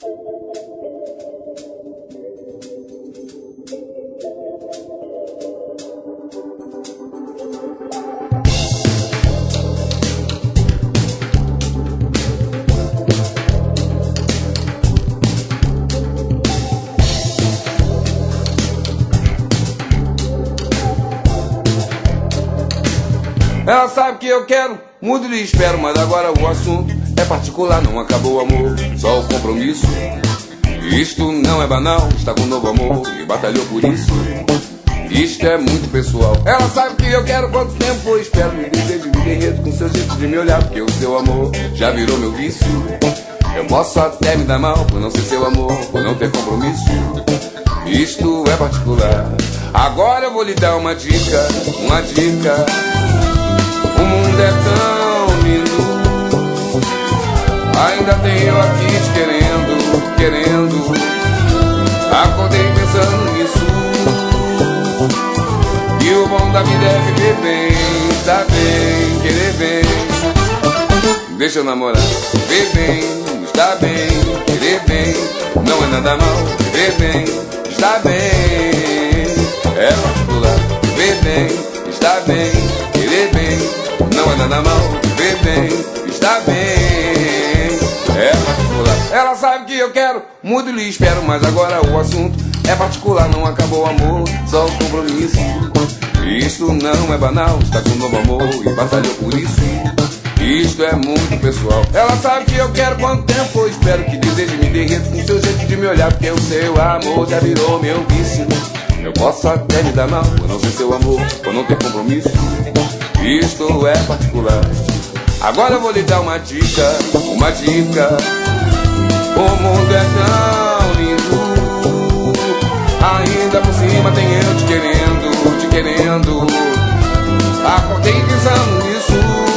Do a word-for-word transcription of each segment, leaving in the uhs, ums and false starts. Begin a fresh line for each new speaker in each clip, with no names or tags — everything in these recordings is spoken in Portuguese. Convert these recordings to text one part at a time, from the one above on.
Ela sabe que eu quero, muito lhe espero, mas agora o assunto é particular, não acabou o amor, só o compromisso. Isto não é banal, está com um novo amor e batalhou por isso. Isto é muito pessoal. Ela sabe que eu quero, quanto tempo eu espero, me desejo, me derreto com seu jeito de me olhar, porque o seu amor já virou meu vício. Eu posso até me dar mal por não ser seu amor, por não ter compromisso. Isto é particular. Agora eu vou lhe dar uma dica, uma dica. O mundo é tão lindo, ainda tenho eu aqui te querendo, querendo. Acordei pensando nisso, e o bom da vida é viver bem, estar bem, querer bem. Deixa eu namorar, viver bem, estar bem, querer bem. Não é nada mal, viver bem, estar bem. É particular, viver bem, estar bem, querer bem. Não é nada mal, viver bem, está bem, é particular. Ela sabe que eu quero, muito lhe espero, mas agora o assunto é particular, não acabou o amor, só o compromisso. Isto não é banal, está com um novo amor e batalhou por isso. Isto é muito pessoal. Ela sabe que eu quero, quanto tempo eu espero, que desejo me derreto com seu jeito de me olhar, porque o seu amor já virou meu vício. Eu posso até me dar mal por não ser seu amor, por não ter compromisso. Isto é particular. Agora eu vou lhe dar uma dica, uma dica. O mundo é tão lindo, ainda por cima tem eu te querendo, te querendo. Acordei pensando nisso,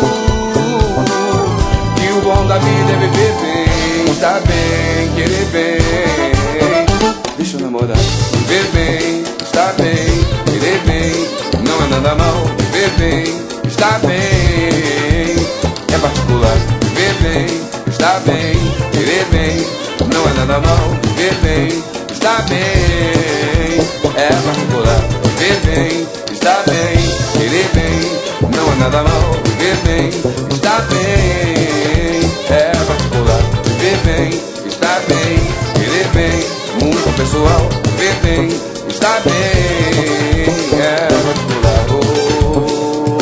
que o bom da vida é viver bem, estar bem, querer bem. Deixa eu namorar, viver bem, estar bem, querer bem. Não é nada mal, viver bem, está bem, é particular. Viver bem, está bem, querer bem. Não é nada mal, viver bem, está bem, é particular. Viver bem, está bem, querer bem. Não é nada mal, viver bem, está bem, é particular. Viver bem, está bem, querer bem. Muito pessoal, viver bem, está bem, é particular. Oh,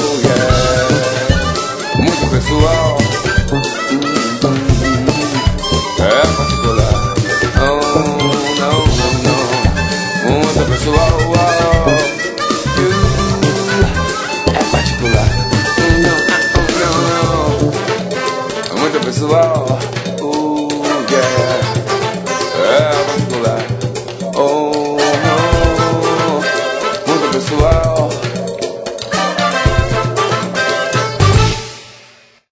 pessoal, é particular. Oh, não, não, não. Muito pessoal, é particular. Não, não, não. Muito pessoal, oh, yeah.